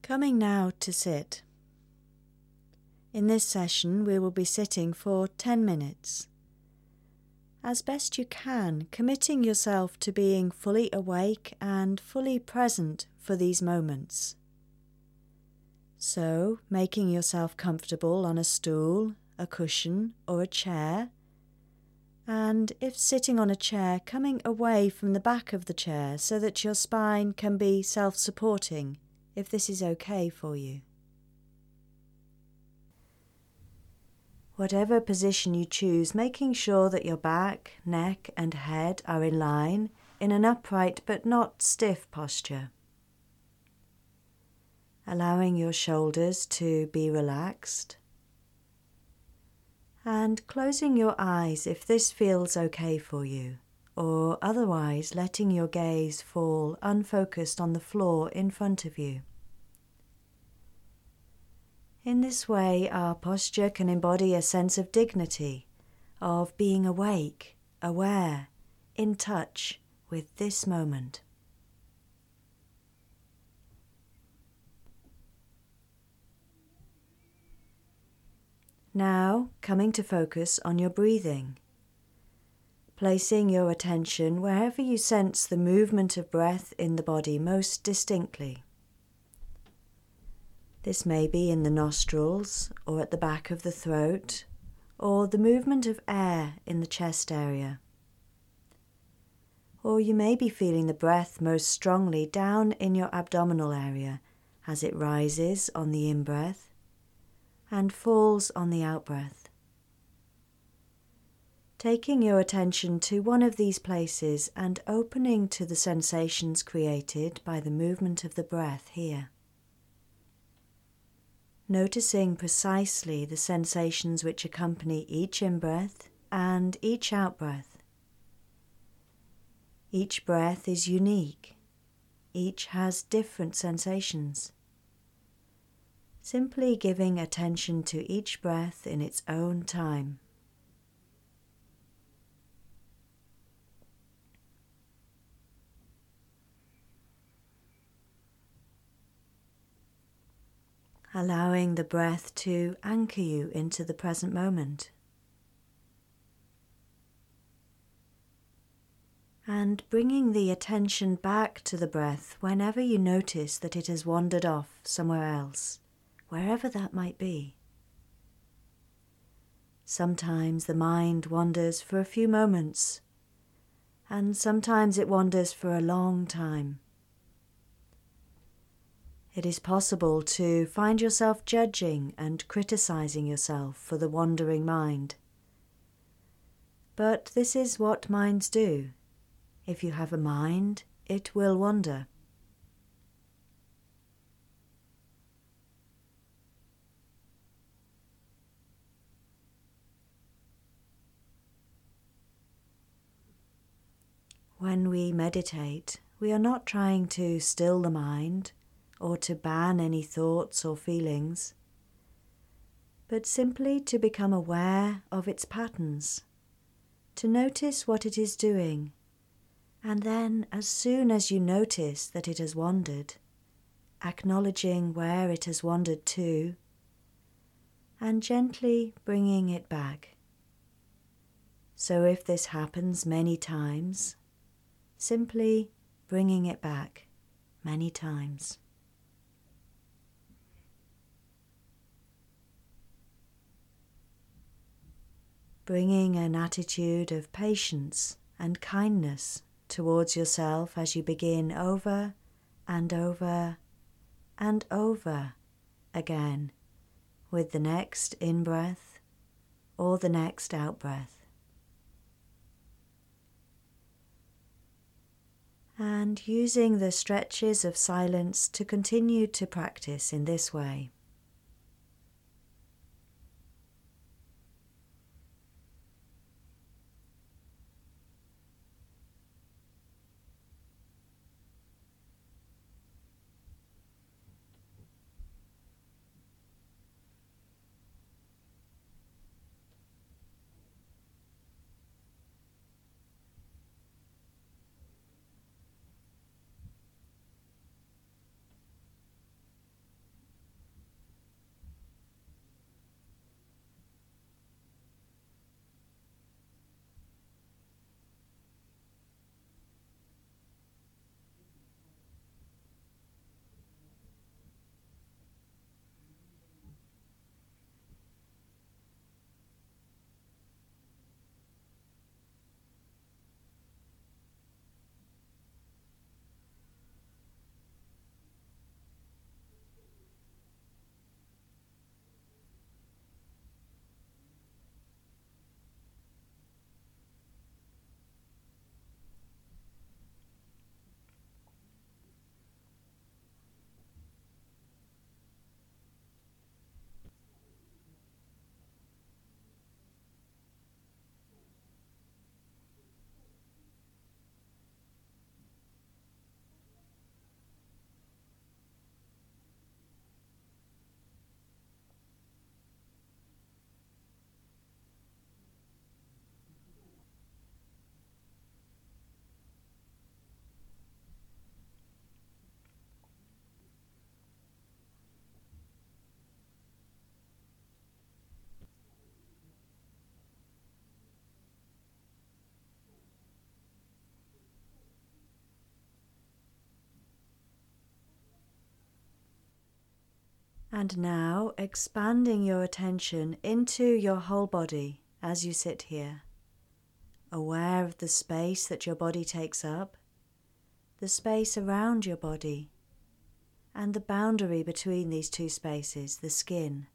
Coming now to sit. In this session we will be sitting for 10 minutes. As best you can, committing yourself to being fully awake and fully present for these moments. So, making yourself comfortable on a stool, a cushion or a chair, and if sitting on a chair, coming away from the back of the chair so that your spine can be self-supporting, if this is okay for you. Whatever position you choose, making sure that your back, neck and head are in line in an upright but not stiff posture. Allowing your shoulders to be relaxed. And closing your eyes if this feels okay for you, or otherwise letting your gaze fall unfocused on the floor in front of you. In this way, our posture can embody a sense of dignity, of being awake, aware, in touch with this moment. Now, coming to focus on your breathing, placing your attention wherever you sense the movement of breath in the body most distinctly. This may be in the nostrils, or at the back of the throat, or the movement of air in the chest area. Or you may be feeling the breath most strongly down in your abdominal area as it rises on the in-breath and falls on the out-breath. Taking your attention to one of these places and opening to the sensations created by the movement of the breath here. Noticing precisely the sensations which accompany each in-breath and each out-breath. Each breath is unique. Each has different sensations. Simply giving attention to each breath in its own time. Allowing the breath to anchor you into the present moment. And bringing the attention back to the breath whenever you notice that it has wandered off somewhere else, wherever that might be. Sometimes the mind wanders for a few moments, and sometimes it wanders for a long time. It is possible to find yourself judging and criticizing yourself for the wandering mind. But this is what minds do. If you have a mind, it will wander. When we meditate, we are not trying to still the mind or to ban any thoughts or feelings, but simply to become aware of its patterns, to notice what it is doing, and then as soon as you notice that it has wandered, acknowledging where it has wandered to, and gently bringing it back. So if this happens many times, simply bringing it back many times. Bringing an attitude of patience and kindness towards yourself as you begin over and over and over again with the next in-breath or the next out-breath. And using the stretches of silence to continue to practice in this way. And now expanding your attention into your whole body as you sit here, aware of the space that your body takes up, the space around your body, and the boundary between these two spaces, the skin.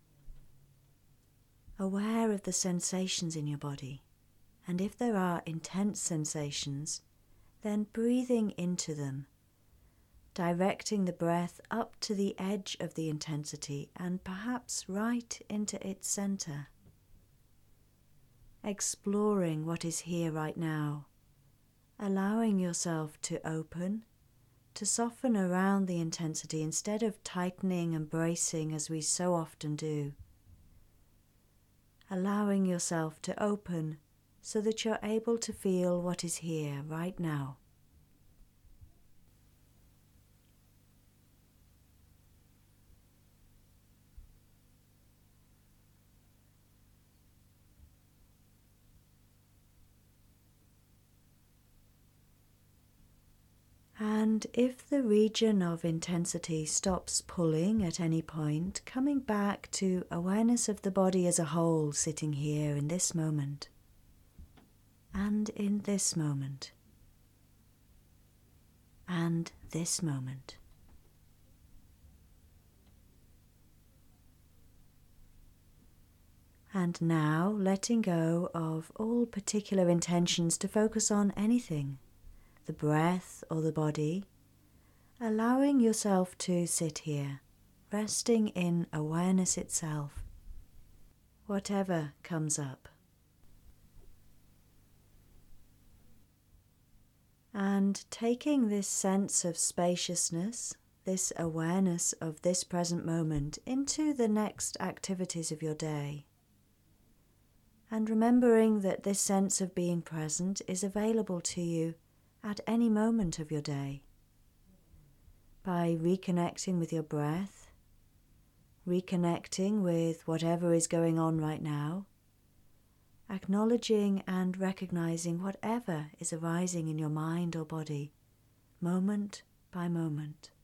Aware of the sensations in your body, and if there are intense sensations, then breathing into them, directing the breath up to the edge of the intensity and perhaps right into its center. Exploring what is here right now, allowing yourself to open, to soften around the intensity instead of tightening and bracing as we so often do. Allowing yourself to open so that you're able to feel what is here right now. And if the region of intensity stops pulling at any point, coming back to awareness of the body as a whole sitting here in this moment, and in this moment, and this moment. And now letting go of all particular intentions to focus on anything, the breath or the body, allowing yourself to sit here, resting in awareness itself, whatever comes up. And taking this sense of spaciousness, this awareness of this present moment into the next activities of your day. And remembering that this sense of being present is available to you at any moment of your day. By reconnecting with your breath, reconnecting with whatever is going on right now, acknowledging and recognizing whatever is arising in your mind or body, moment by moment.